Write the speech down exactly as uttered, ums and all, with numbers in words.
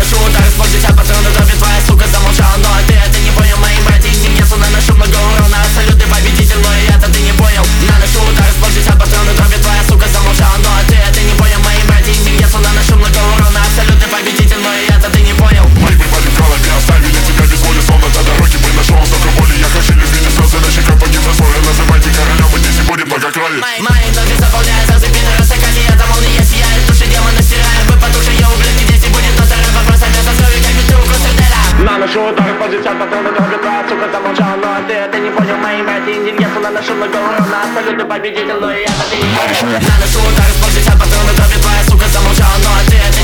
Наношу удар, испортить патроны дроби. Твоя сука замолчала, но ты это не понял. Мои братья индивидуально наношу много урона. Абсолютный победитель, но и это ты не понял. Наношу удар, испортить патроны дроби. Твоя сука замолчала, но ты это не понял. Мои братья индивидуально наношу много урона. Абсолютный победитель, но и это ты не понял. Мы припали в голове, оставили тебя без воли. Словно на дороге мы нашел столько боли. Я хочу любить слезы, на щеках погиб на свой. Называйте королем, и здесь и будет много крови. Мои ноги заполняют разы пидоры. Сакати, это молния сияет. Души демона стирает. Вы потуши, я ублюдки, здесь и будет. Но второй вопрос, опять крови, как бутылку Сердера. Наношу удар, позицию патроны дроби. Твоя сука замолчала, но ты это не понял. Мои братья индивидуально наношу много урона. Абсолютный победитель, но и это ты не понял. Наношу удар, испортить патроны дроби. Твоя сука замолчала, но ты это